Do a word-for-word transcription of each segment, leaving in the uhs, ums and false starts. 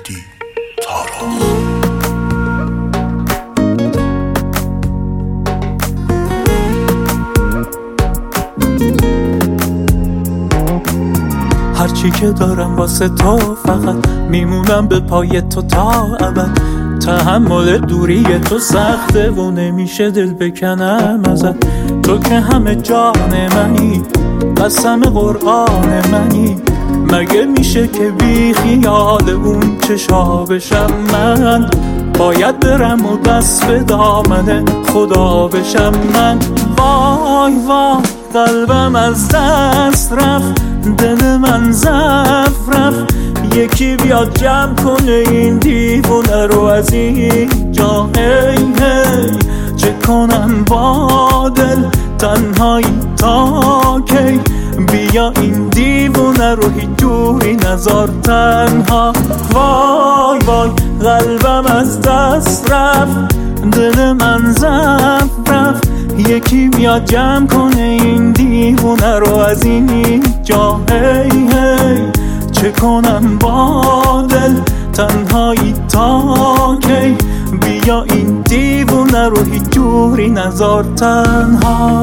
مهدی تاراس. هرچی که دارم واسه تو فقط میمونم به پای تو تا ابد. تحمل دوری تو سخته و نمیشه دل بکنم ازت. تو که همه جان منی، قسم قرآن منی. مگه میشه که بی خیال اون چشا بشم من؟ باید برم و دست به دامن خدا بشم من. وای وای قلبم از دست رفت، دل من زفت رفت. یکی بیاد جمع کنه این دیوونه رو از این جا. هی هی چه کنم با دل تنهایی تا کی؟ بیا این دیوونه رو هیچ جوری نذار تنها. وای وای قلبم از دست رفت، دل من زفت رفت. یکی بیاد جمع کنه این دیوونه رو از این جا. هی هی چه کنم با دل تنهایی تا کی؟ بیا این دیوونه رو هیچ جوری نذار تنها.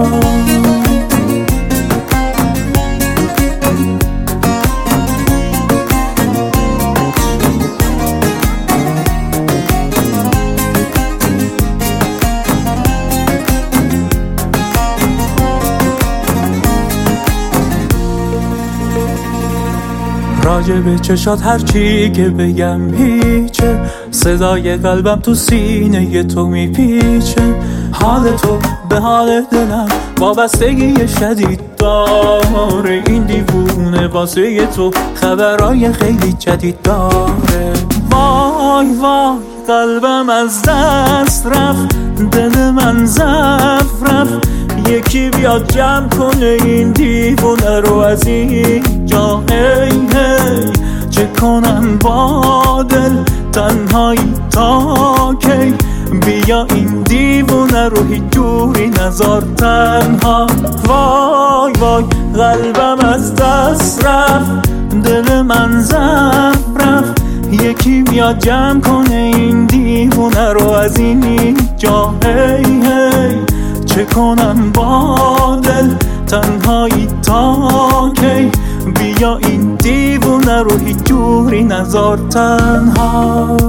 راجع به چشات هرچی که بگم هیچه. صدای قلبم تو سینه تو میپیچه. حال تو به حال دلم وابستگی شدید داره. این دیوونه واسه تو خبرای خیلی جدید داره. وای وای قلبم از دست رفت، دل من زفت رفت. یکی بیاد جمع کنه این دیوونه رو از این جا. هی هی چه کنم با دل تنهایی تا کی؟ بیا این دیوونه رو هیچ جوری نذار تنها. وای وای قلبم از دست رفت، دل من زفت رفت. یکی بیاد جمع کنه این دیوونه رو از این جا. هی هی چه کنم با دل تنهایی تا کی؟ بیا این دیوونه رو هیچ جوری نذار تنها.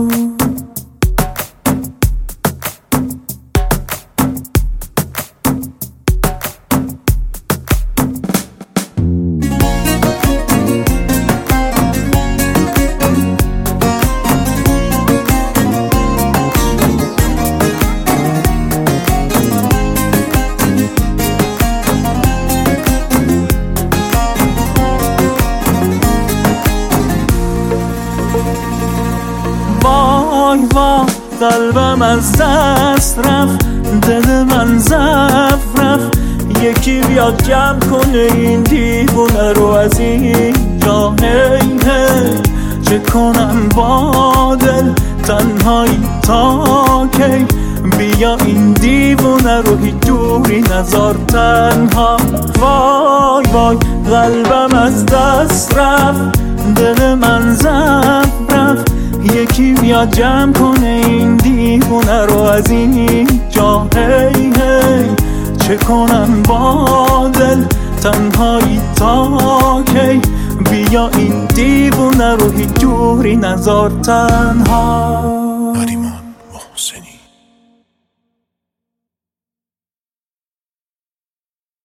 وای وای قلبم از دست رفت، دل من زفت رفت. یکی بیاد جمع کنه این دیوونه رو از این جا. هی هی چه کنم با دل تنهایی تا کی؟ بیا این دیوونه رو هیچ جوری نذار تنها. وای وای قلبم از دست رفت، دل من زفت رفت. یکی بیاد جمع کنه این دیوونه رو از این جا. هی هی چه کنم با دل تنهایی تا کی؟ بیا این دیوونه رو هیچ جوری نذار تنها.